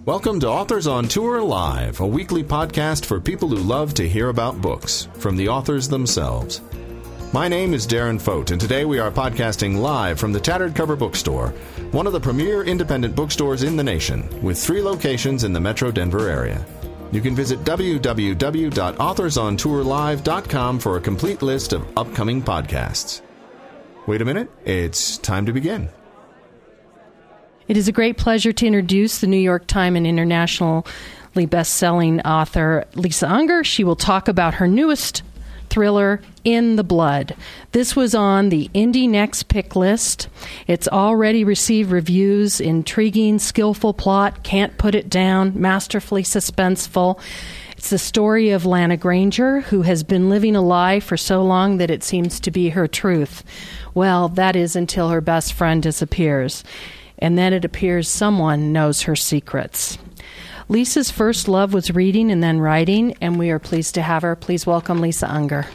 Welcome to Authors on Tour Live, a weekly podcast for people who love to hear about books from the authors themselves. My name is Darren Fote, and today we are podcasting live from the Tattered Cover Bookstore, one of the premier independent bookstores in the nation, with 3 locations in the Metro Denver area. You can visit www.authorsontourlive.com for a complete list of upcoming podcasts. Wait a minute, it's time to begin. It is a great pleasure to introduce the New York Times and internationally best-selling author Lisa Unger. She will talk about her newest thriller, In the Blood. This was on the Indie Next pick list. It's already received reviews: intriguing, skillful plot, can't put it down, masterfully suspenseful. It's the story of Lana Granger, who has been living a lie for so long that it seems to be her truth. Well, that is until her best friend disappears. And then it appears someone knows her secrets. Lisa's first love was reading and then writing, and we are pleased to have her. Please welcome Lisa Unger.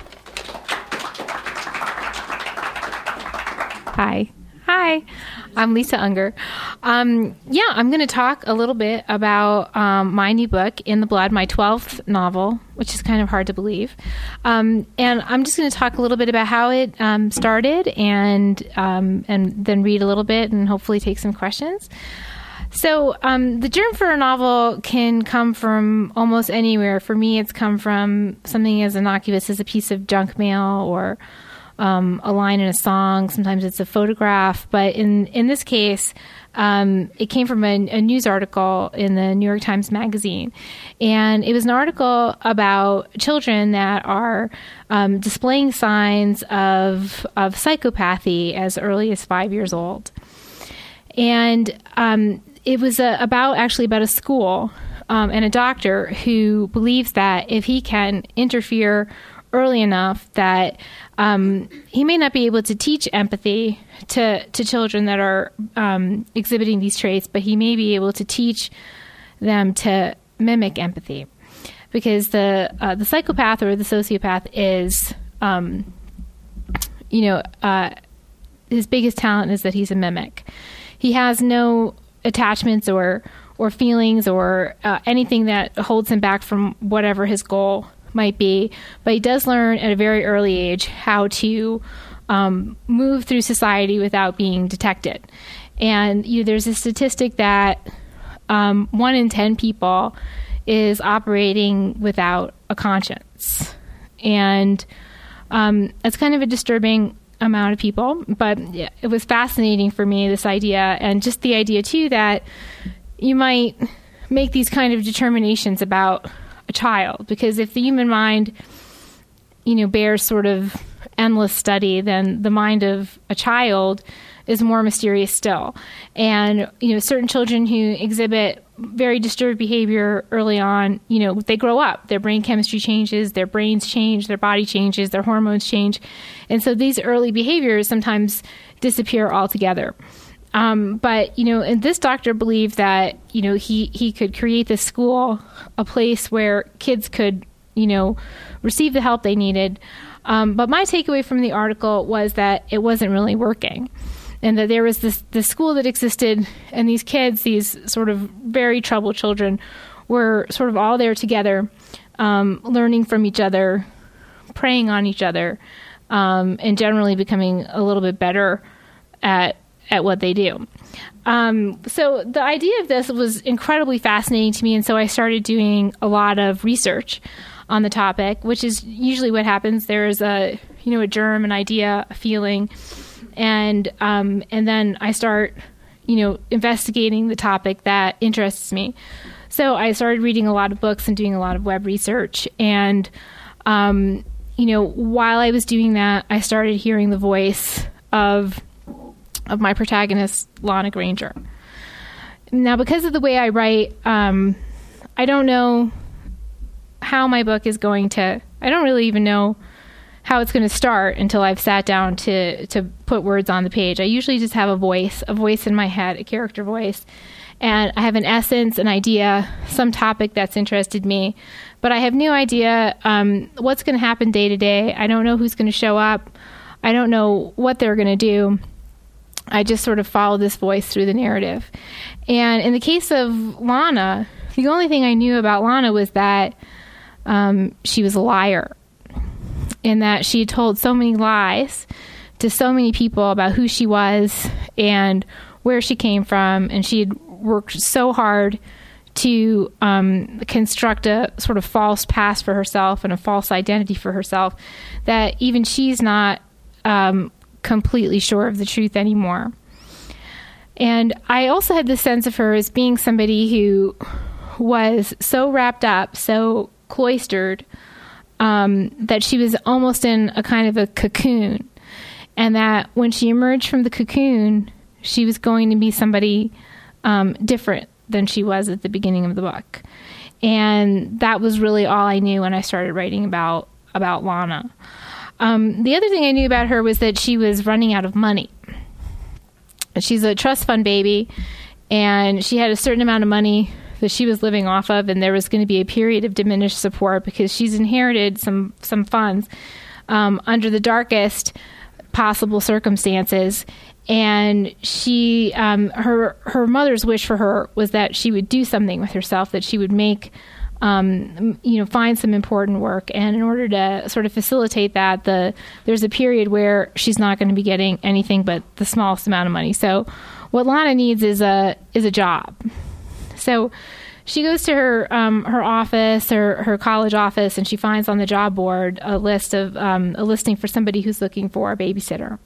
Hi, I'm Lisa Unger. I'm going to talk a little bit about my new book, In the Blood, my 12th novel, which is kind of hard to believe. And I'm just going to talk a little bit about how it started and then read a little bit and hopefully take some questions. So the germ for a novel can come from almost anywhere. For me, it's come from something as innocuous as a piece of junk mail or a line in a song. Sometimes it's a photograph. But in this case, it came from a news article in the New York Times Magazine. And it was an article about children that are displaying signs of psychopathy as early as 5 years old. And it was about a school and a doctor who believes that if he can interfere early enough that he may not be able to teach empathy to children that are exhibiting these traits, but he may be able to teach them to mimic empathy. Because the psychopath or the sociopath is, his biggest talent is that he's a mimic. He has no attachments or feelings or anything that holds him back from whatever his goal might be, but he does learn at a very early age how to move through society without being detected. And there's a statistic that 1 in 10 people is operating without a conscience, and it's kind of a disturbing amount of people. But it was fascinating for me, this idea, and just the idea too that you might make these kind of determinations about a child, because if the human mind, bears sort of endless study, then the mind of a child is more mysterious still. And, certain children who exhibit very disturbed behavior early on, they grow up, their brain chemistry changes, their brains change, their body changes, their hormones change. And so these early behaviors sometimes disappear altogether. But, and this doctor believed that, he could create this school, a place where kids could, receive the help they needed. But my takeaway from the article was that it wasn't really working, and that there was this school that existed, and these kids, these sort of very troubled children, were sort of all there together, learning from each other, preying on each other, and generally becoming a little bit better at what they do. So the idea of this was incredibly fascinating to me, and so I started doing a lot of research on the topic, which is usually what happens. There is a germ, an idea, a feeling, and then I start investigating the topic that interests me. So I started reading a lot of books and doing a lot of web research, and while I was doing that, I started hearing the voice of my protagonist, Lana Granger. Now, because of the way I write, I don't know how my book is going to, I don't really even know how it's going to start until I've sat down to put words on the page. I usually just have a voice in my head, a character voice, and I have an essence, an idea, some topic that's interested me, but I have no idea what's going to happen day to day. I don't know who's going to show up. I don't know what they're going to do. I just sort of followed this voice through the narrative. And in the case of Lana, the only thing I knew about Lana was that she was a liar, and that she had told so many lies to so many people about who she was and where she came from, and she had worked so hard to construct a sort of false past for herself and a false identity for herself, that even she's not completely sure of the truth anymore. And I also had this sense of her as being somebody who was so wrapped up, so cloistered, that she was almost in a kind of a cocoon, and that when she emerged from the cocoon, she was going to be somebody different than she was at the beginning of the book. And that was really all I knew when I started writing about Lana. The other thing I knew about her was that she was running out of money. She's a trust fund baby, and she had a certain amount of money that she was living off of, and there was going to be a period of diminished support because she's inherited some funds under the darkest possible circumstances. And she, her mother's wish for her was that she would do something with herself, that she would make, find some important work. And in order to sort of facilitate that, there's a period where she's not going to be getting anything but the smallest amount of money. So what Lana needs is a job. So she goes to her office, or her college office, and she finds on the job board a listing for somebody who's looking for a babysitter.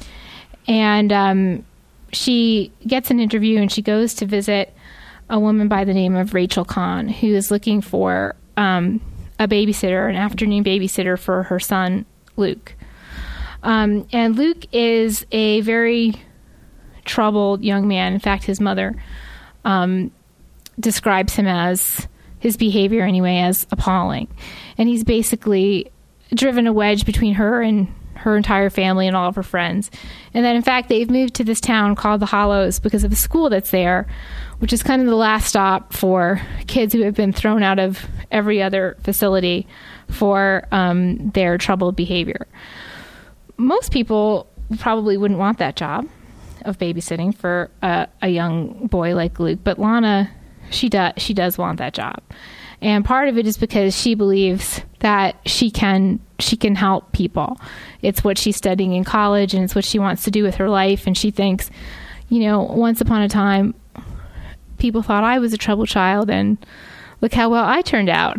And she gets an interview, and she goes to visit a woman by the name of Rachel Kahn, who is looking for a babysitter, an afternoon babysitter for her son, Luke. And Luke is a very troubled young man. In fact, his mother describes him as, his behavior anyway, as appalling. And he's basically driven a wedge between her and her entire family and all of her friends. And that, in fact, they've moved to this town called the Hollows because of a school that's there, which is kind of the last stop for kids who have been thrown out of every other facility for their troubled behavior. Most people probably wouldn't want that job of babysitting for a young boy like Luke, but Lana, she does want that job. And part of it is because she believes that she can help people. It's what she's studying in college, and it's what she wants to do with her life. And she thinks, once upon a time, people thought I was a troubled child, and look how well I turned out.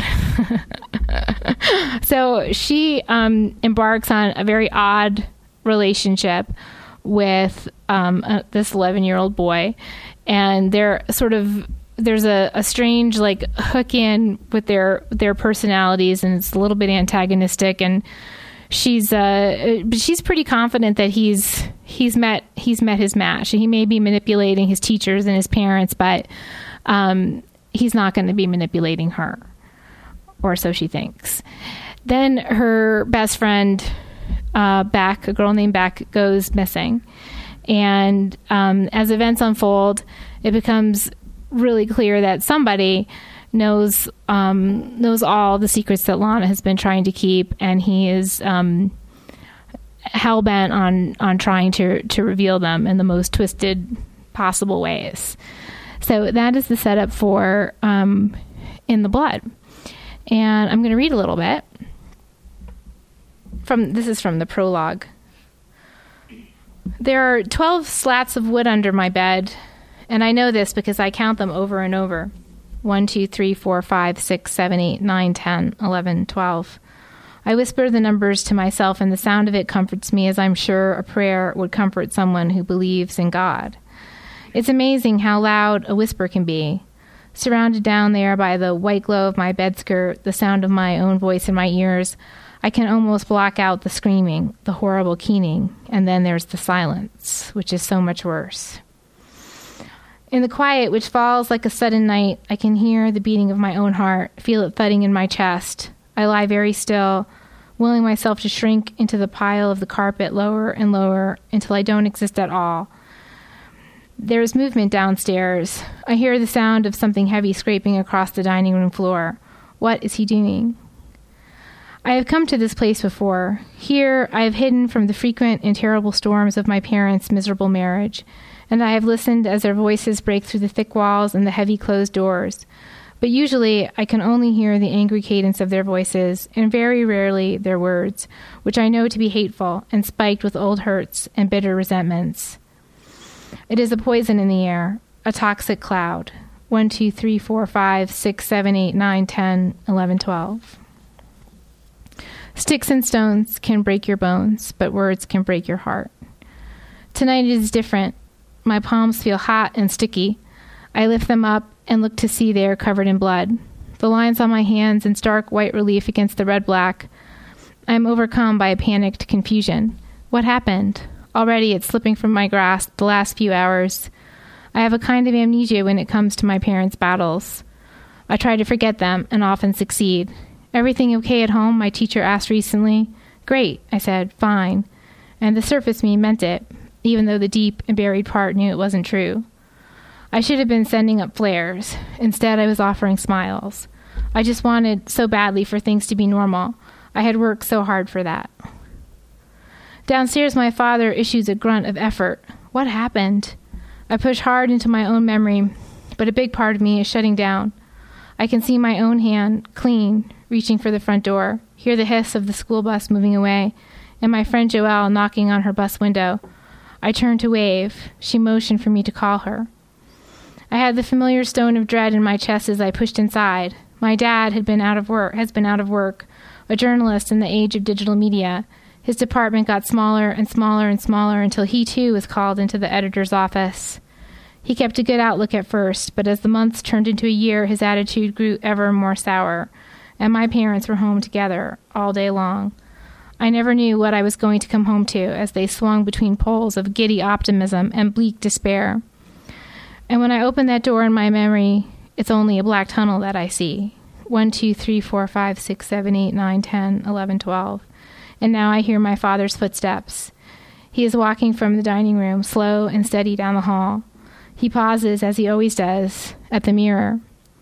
So she embarks on a very odd relationship with this 11-year-old boy, and there's a strange hook in with their personalities, and it's a little bit antagonistic. And she's pretty confident that he's met his match. He may be manipulating his teachers and his parents, but he's not going to be manipulating her, or so she thinks. Then her best friend, Beck, a girl named Beck, goes missing, and as events unfold, it becomes really clear that somebody knows all the secrets that Lana has been trying to keep, and he is hell-bent on trying to reveal them in the most twisted possible ways. So that is the setup for In the Blood. And I'm going to read a little bit. This is from the prologue. There are 12 slats of wood under my bed, and I know this because I count them over and over. 1, 2, 3, 4, 5, 6, 7, 8, 9, 10, 11, 12. I whisper the numbers to myself, and the sound of it comforts me, as I'm sure a prayer would comfort someone who believes in God. It's amazing how loud a whisper can be. Surrounded down there by the white glow of my bed skirt, the sound of my own voice in my ears, I can almost block out the screaming, the horrible keening, and then there's the silence, which is so much worse. In the quiet, which falls like a sudden night, I can hear the beating of my own heart, feel it thudding in my chest. I lie very still, willing myself to shrink into the pile of the carpet lower and lower until I don't exist at all. There is movement downstairs. I hear the sound of something heavy scraping across the dining room floor. What is he doing? I have come to this place before. Here I have hidden from the frequent and terrible storms of my parents' miserable marriage, and I have listened as their voices break through the thick walls and the heavy closed doors. But usually I can only hear the angry cadence of their voices, and very rarely their words, which I know to be hateful and spiked with old hurts and bitter resentments. It is a poison in the air, a toxic cloud. 1, 2, 3, 4, 5, 6, 7, 8, 9, 10, 11, 12. Sticks and stones can break your bones, but words can break your heart. Tonight it is different. My palms feel hot and sticky. I lift them up and look to see they are covered in blood. The lines on my hands in stark white relief against the red-black. I am overcome by a panicked confusion. What happened? Already it's slipping from my grasp the last few hours. I have a kind of amnesia when it comes to my parents' battles. I try to forget them and often succeed. Everything okay at home? My teacher asked recently. Great, I said, fine. And the surface me meant it, even though the deep and buried part knew it wasn't true. I should have been sending up flares. Instead, I was offering smiles. I just wanted so badly for things to be normal. I had worked so hard for that. Downstairs, my father issues a grunt of effort. What happened? I push hard into my own memory, but a big part of me is shutting down. I can see my own hand, clean, reaching for the front door, hear the hiss of the school bus moving away, and my friend Joelle knocking on her bus window. I turn to wave. She motioned for me to call her. I had the familiar stone of dread in my chest as I pushed inside. My dad has been out of work, a journalist in the age of digital media. His department got smaller and smaller and smaller until he too was called into the editor's office. He kept a good outlook at first, but as the months turned into a year, his attitude grew ever more sour, and my parents were home together all day long. I never knew what I was going to come home to as they swung between poles of giddy optimism and bleak despair. And when I open that door in my memory, it's only a black tunnel that I see. 1, 2, 3, 4, 5, 6, 7, 8, 9, 10, 11, 12. And now I hear my father's footsteps. He is walking from the dining room, slow and steady down the hall. He pauses, as he always does, at the mirror.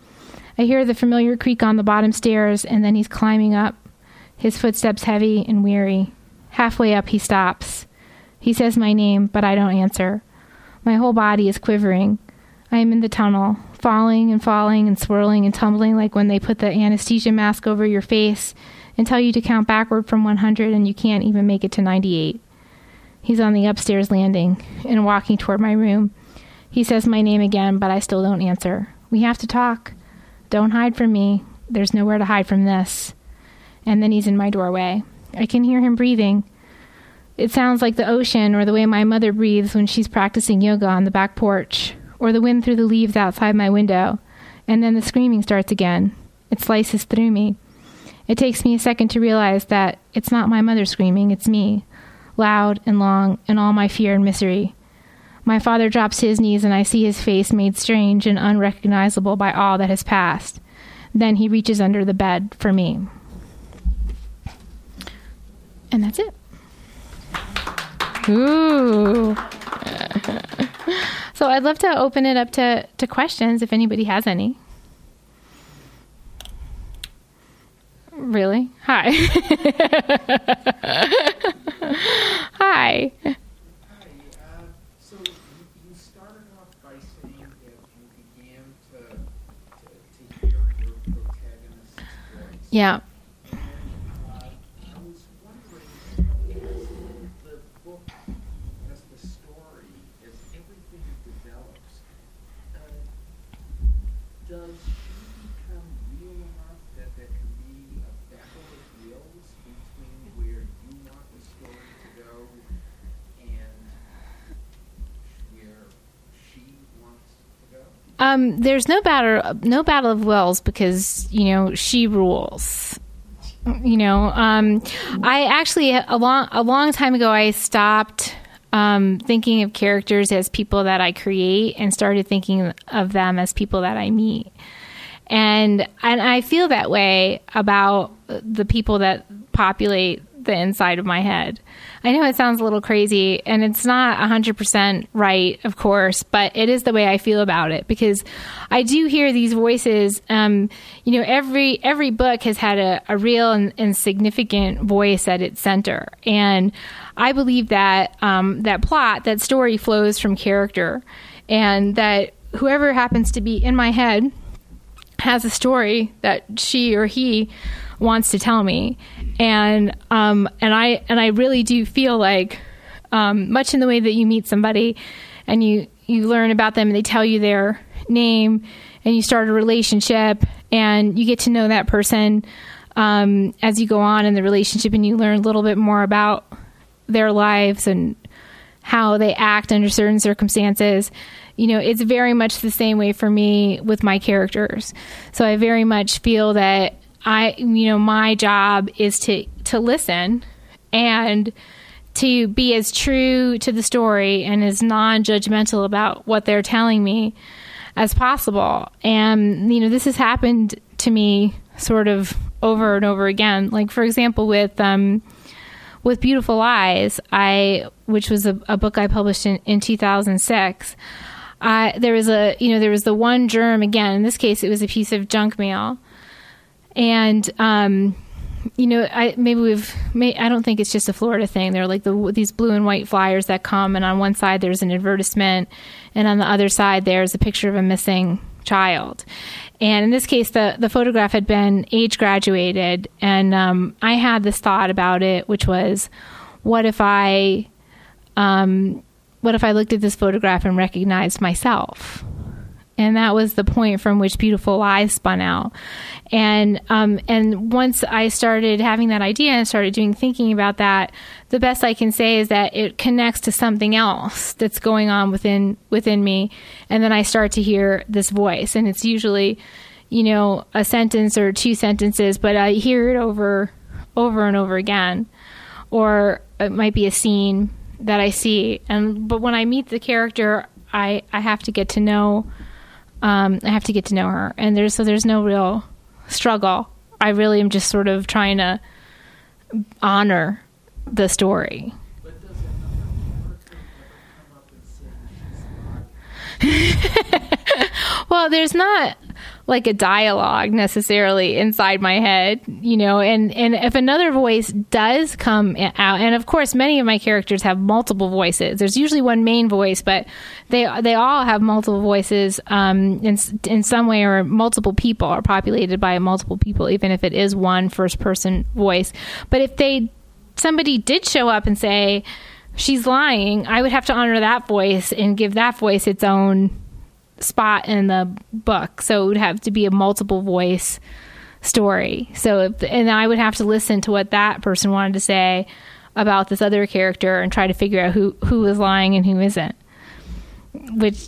I hear the familiar creak on the bottom stairs, and then he's climbing up, his footsteps heavy and weary. Halfway up, he stops. He says my name, but I don't answer. My whole body is quivering. I am in the tunnel, falling and swirling and tumbling like when they put the anesthesia mask over your face and tell you to count backward from 100 and you can't even make it to 98. He's on the upstairs landing and walking toward my room. He says my name again, but I still don't answer. We have to talk. Don't hide from me. There's nowhere to hide from this. And then he's in my doorway. I can hear him breathing. It sounds like the ocean or the way my mother breathes when she's practicing yoga on the back porch, or the wind through the leaves outside my window. And then the screaming starts again. It slices through me. It takes me a second to realize that it's not my mother screaming, it's me, loud and long, and all my fear and misery. My father drops to his knees, and I see his face made strange and unrecognizable by all that has passed. Then he reaches under the bed for me. And that's it. Ooh. So I'd love to open it up to questions if anybody has any. Really? Hi. Hi. So you started off by saying that you began to hear your protagonist's voice. Yeah. And I was wondering, as the book, as the story, as everything develops, does she become real enough that there can be a battle of wills between where you want the story to go and where she wants to go? There's no battle of wills because, she rules. I actually a long time ago I stopped thinking of characters as people that I create and started thinking of them as people that I meet. And I feel that way about the people that populate the inside of my head. I know it sounds a little crazy, and it's not 100% right, of course, but it is the way I feel about it, because I do hear these voices. Every book has had a real and significant voice at its center, and I believe that that story flows from character, and that whoever happens to be in my head has a story that she or he wants to tell me. And I really do feel like, much in the way that you meet somebody and you learn about them and they tell you their name and you start a relationship and you get to know that person, as you go on in the relationship, and you learn a little bit more about their lives and how they act under certain circumstances. It's very much the same way for me with my characters. So I very much feel that my job is to listen and to be as true to the story and as non-judgmental about what they're telling me as possible. And, this has happened to me sort of over and over again. Like, for example, with Beautiful Lies, which was a book I published in 2006, there was the one germ, again, in this case, it was a piece of junk mail. And, I don't think it's just a Florida thing. There are like these blue and white flyers that come, and on one side there's an advertisement, and on the other side there's a picture of a missing child. And in this case, the photograph had been age graduated, and I had this thought about it, which was, what if I looked at this photograph and recognized myself? And that was the point from which Beautiful Lies spun out. And once I started having that idea and started thinking about that, the best I can say is that it connects to something else that's going on within me. And then I start to hear this voice, and it's usually, a sentence or two sentences, but I hear it over and over again. Or it might be a scene that I see. But when I meet the character, I have to get to know her, and there's no real struggle. I really am just sort of trying to honor the story. But does another character ever come up and say she's lying? Well, there's not like a dialogue necessarily inside my head, and if another voice does come out, and of course many of my characters have multiple voices. There's usually one main voice, but they all have multiple voices in some way, or multiple people are populated by multiple people, even if it is one first person voice. But if somebody did show up and say she's lying, I would have to honor that voice and give that voice its own spot in the book. So it would have to be a multiple voice story. And I would have to listen to what that person wanted to say about this other character and try to figure out who is lying and who isn't. Which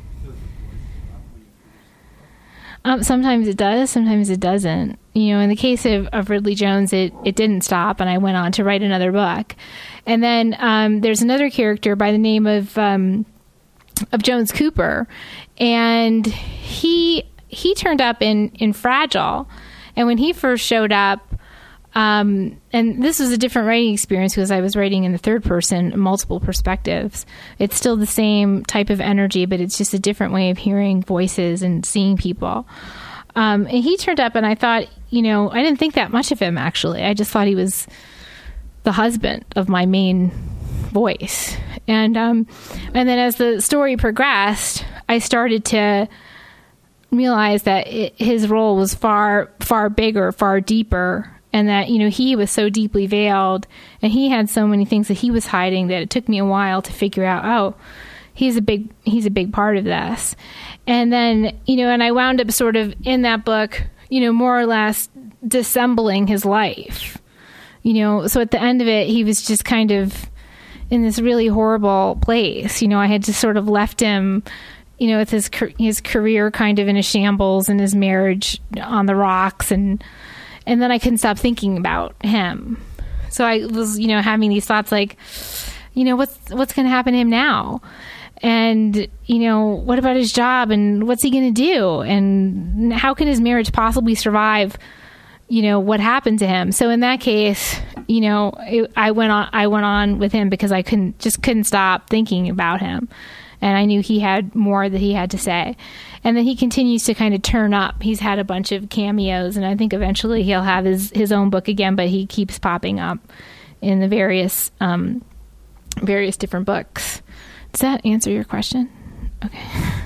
sometimes it does, sometimes it doesn't. In the case of Ridley Jones, it didn't stop, and I went on to write another book. And then there's another character by the name of Jones Cooper, and he turned up in Fragile. And when he first showed up, and this was a different writing experience because I was writing in the third person, multiple perspectives. It's still the same type of energy, but it's just a different way of hearing voices and seeing people. And he turned up, and I thought, I didn't think that much of him, actually. I just thought he was the husband of my main voice. And then as the story progressed, I started to realize that his role was far, far bigger, far deeper, and that, he was so deeply veiled, and he had so many things that he was hiding that it took me a while to figure out, he's a big part of this. And then, and I wound up sort of in that book, more or less dissembling his life. So at the end of it, he was just kind of in this really horrible place. I had just sort of left him, with his career kind of in a shambles and his marriage on the rocks. And then I couldn't stop thinking about him. So I was, having these thoughts like, what's going to happen to him now? And, what about his job, and what's he going to do? And how can his marriage possibly survive, what happened to him. So in that case, I went on with him because I couldn't stop thinking about him. And I knew he had more that he had to say. And then he continues to kind of turn up. He's had a bunch of cameos, and I think eventually he'll have his own book again, but he keeps popping up in the various different books. Does that answer your question? Okay.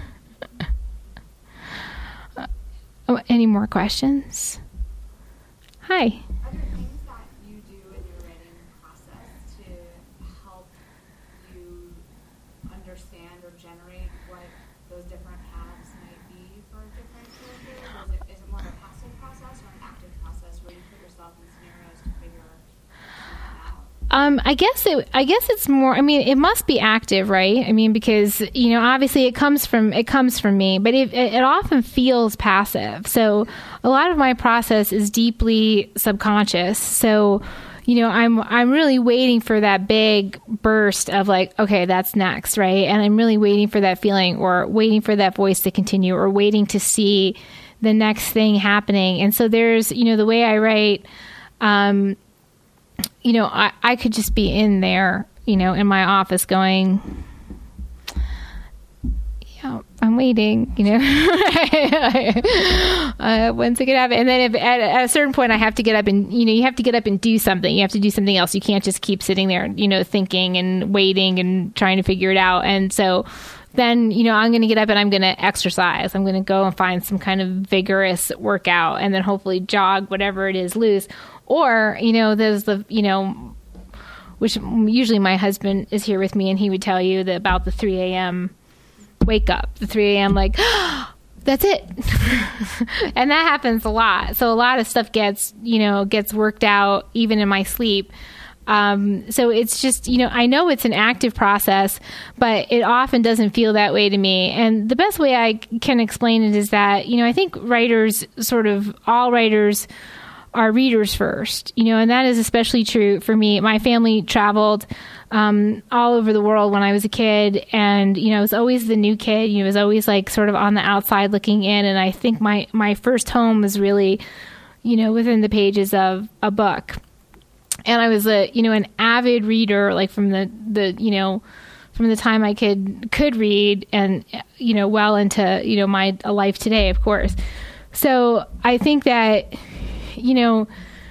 Any more questions? Hi. Are there things that you do in your writing process to help you understand or generate what those different paths might be for different characters? Or is it more of a passive process or an active process where you put yourself in scenarios to figure something out? I guess it's more, it must be active, right? Because, obviously it comes from me, but it often feels passive. So a lot of my process is deeply subconscious. So, I'm really waiting for that big burst of like, okay, that's next, right? And I'm really waiting for that feeling, or waiting for that voice to continue, or waiting to see the next thing happening. And so there's, the way I write, I could just be in there, in my office going, I'm waiting, when's it gonna happen? And then if at a certain point I have to get up and, you have to get up and do something. You have to do something else. You can't just keep sitting there, thinking and waiting and trying to figure it out. And so then, I'm going to get up and I'm going to exercise. I'm going to go and find some kind of vigorous workout and then hopefully jog whatever it is loose. Or, there's which usually my husband is here with me, and he would tell you that about the 3 a.m. wake up, the 3 a.m. like, oh, that's it. And that happens a lot. So a lot of stuff gets worked out even in my sleep. So it's just, I know it's an active process, but it often doesn't feel that way to me. And the best way I can explain it is that, I think all writers are readers first, and that is especially true for me. My family traveled all over the world when I was a kid, and I was always the new kid. I was always like sort of on the outside looking in, and I think my first home was really, within the pages of a book. And I was an avid reader, like from the from the time I could read, and well into my life today, of course. So I think that in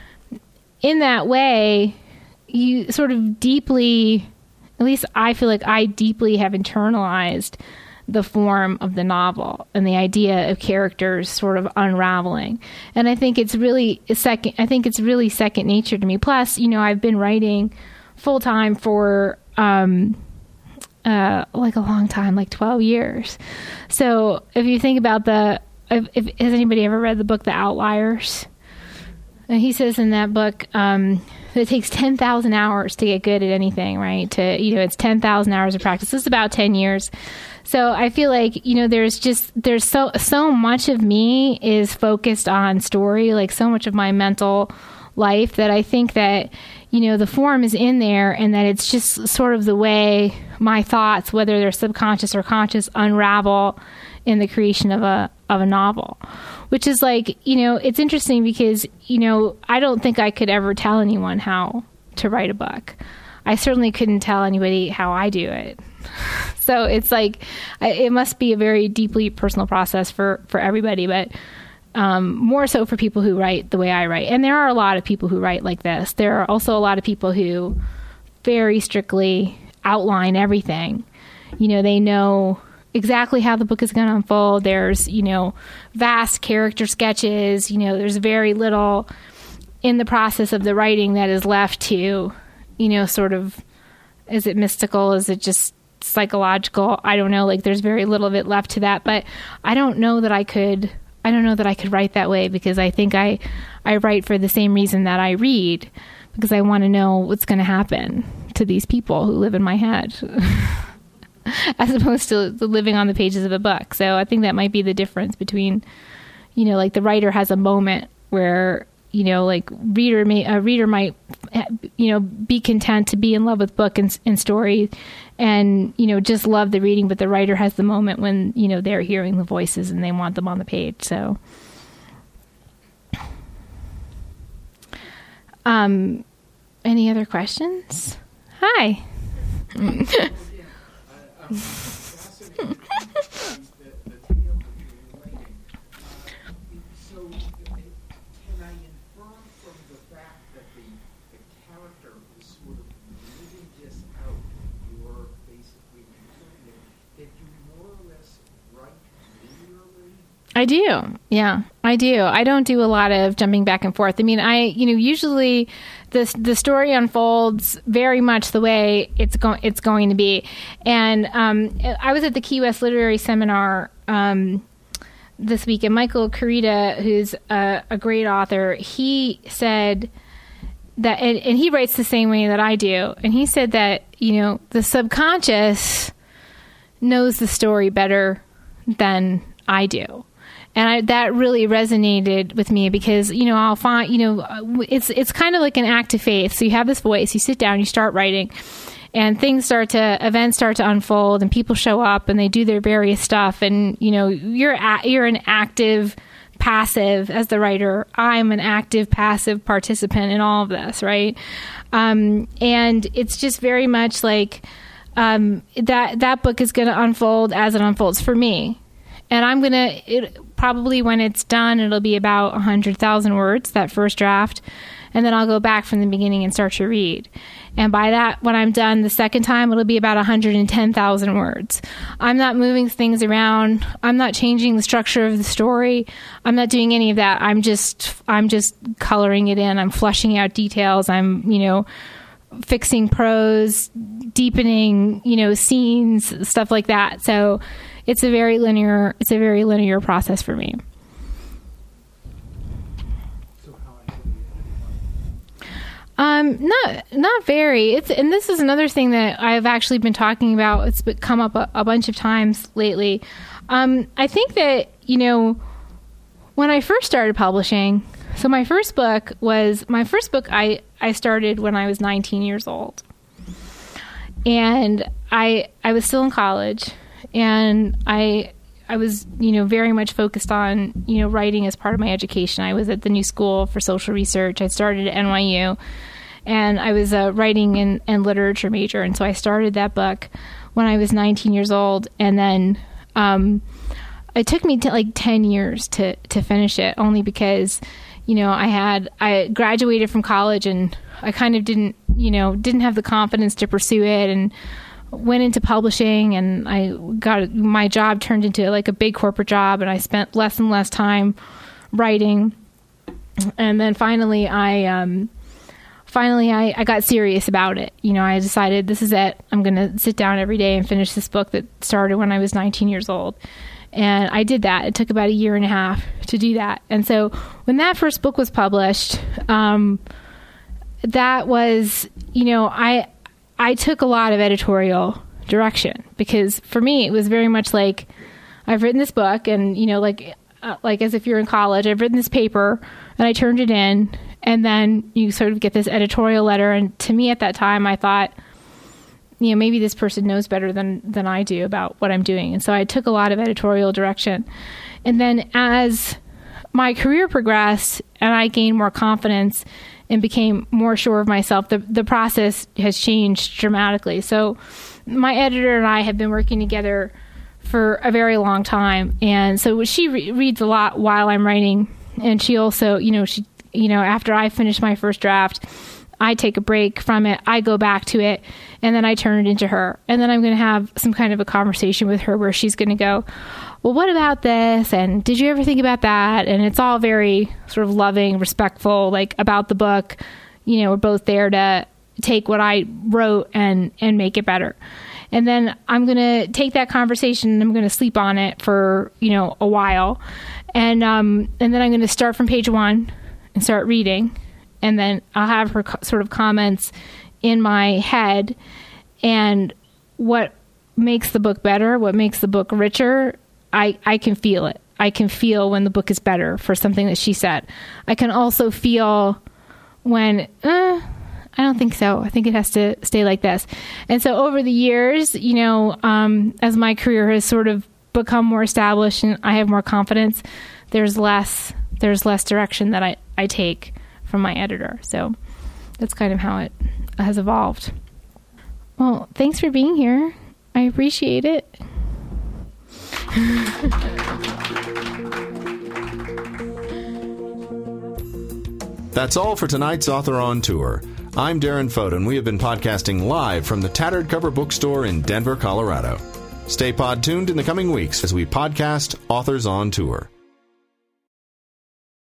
that way, you sort of deeply, at least I feel like I deeply have internalized the form of the novel and the idea of characters sort of unraveling. And I think it's really second nature to me. Plus, I've been writing full time for like a long time, like 12 years. So if you think about has anybody ever read the book, The Outliers? And he says in that book, that it takes 10,000 hours to get good at anything, right? It's 10,000 hours of practice. It's about 10 years. So I feel like, there's so much of me is focused on story, like so much of my mental life, that I think that, the form is in there, and that it's just sort of the way my thoughts, whether they're subconscious or conscious, unravel in the creation of a novel. Which is like, it's interesting because, I don't think I could ever tell anyone how to write a book. I certainly couldn't tell anybody how I do it. So it's like, it must be a very deeply personal process for everybody, but more so for people who write the way I write. And there are a lot of people who write like this. There are also a lot of people who very strictly outline everything. They know exactly how the book is going to unfold. There's, vast character sketches. There's very little in the process of the writing that is left to, sort of, is it mystical? Is it just psychological? I don't know. Like, there's very little of it left to that, but I don't know that I could write that way, because I think I write for the same reason that I read, because I want to know what's going to happen to these people who live in my head. As opposed to living on the pages of a book. So I think that might be the difference between, like the writer has a moment where, like a reader might, be content to be in love with book and story and, just love the reading. But the writer has the moment when, they're hearing the voices and they want them on the page. So. Any other questions? Hi. Fascinating. The tale that you're writing. So, can I infer from the fact that the character is sort of living this out, you're basically including it, that you more or less write linearly? I do. Yeah, I do. I don't do a lot of jumping back and forth. I mean, usually the story unfolds very much the way it's going to be. And I was at the Key West Literary Seminar this week, and Michael Carita, who's a great author, he said that, and he writes the same way that I do, and he said that, the subconscious knows the story better than I do. And that really resonated with me because, I'll find, it's kind of like an act of faith. So you have this voice, you sit down, you start writing, and events start to unfold, and people show up and they do their various stuff. And, you're an active passive as the writer. I'm an active passive participant in all of this. Right. And it's just very much like, that book is going to unfold as it unfolds for me. And probably when it's done, it'll be about 100,000 words, that first draft. And then I'll go back from the beginning and start to read. And by that, when I'm done the second time, it'll be about 110,000 words. I'm not moving things around. I'm not changing the structure of the story. I'm not doing any of that. I'm just coloring it in. I'm fleshing out details. I'm, fixing prose, deepening, scenes, stuff like that. So it's a very linear process for me. So how not very. And this is another thing that I've actually been talking about. It's come up a bunch of times lately. I think that, when I first started publishing, so my first book I started when I was 19 years old. And I was still in college, and I was, very much focused on, writing as part of my education. I was at the New School for Social Research. I started at NYU, and I was a writing and literature major. And so I started that book when I was 19 years old. And then it took me like 10 years to finish it, only because, I graduated from college, and I kind of didn't have the confidence to pursue it, and went into publishing, and I got my job turned into like a big corporate job, and I spent less and less time writing. And then finally I got serious about it. I decided, this is it. I'm going to sit down every day and finish this book that started when I was 19 years old. And I did that. It took about a year and a half to do that. And so when that first book was published, that was, I took a lot of editorial direction, because for me, it was very much like, I've written this book, and, like as if you're in college, I've written this paper and I turned it in, and then you sort of get this editorial letter. And to me at that time, I thought, maybe this person knows better than I do about what I'm doing. And so I took a lot of editorial direction. And then as my career progressed and I gained more confidence and became more sure of myself, the process has changed dramatically. So my editor and I have been working together for a very long time. And so she reads a lot while I'm writing. And she also, after I finish my first draft, I take a break from it, I go back to it, and then I turn it into her. And then I'm going to have some kind of a conversation with her where she's going to go, well, what about this? And did you ever think about that? And it's all very sort of loving, respectful, like about the book. We're both there to take what I wrote and make it better. And then I'm going to take that conversation and I'm going to sleep on it for, a while. And then I'm going to start from page 1 and start reading. And then I'll have her sort of comments in my head. And what makes the book better, what makes the book richer, I can feel it. I can feel when the book is better for something that she said. I can also feel when, I don't think so. I think it has to stay like this. And so over the years, as my career has sort of become more established and I have more confidence, there's less direction that I take from my editor. So that's kind of how it has evolved. Well, thanks for being here. I appreciate it. That's all for tonight's Author on Tour. I'm Darren Foden. We have been podcasting live from the Tattered Cover Bookstore in Denver, Colorado. Stay pod tuned in the coming weeks as we podcast Authors on Tour.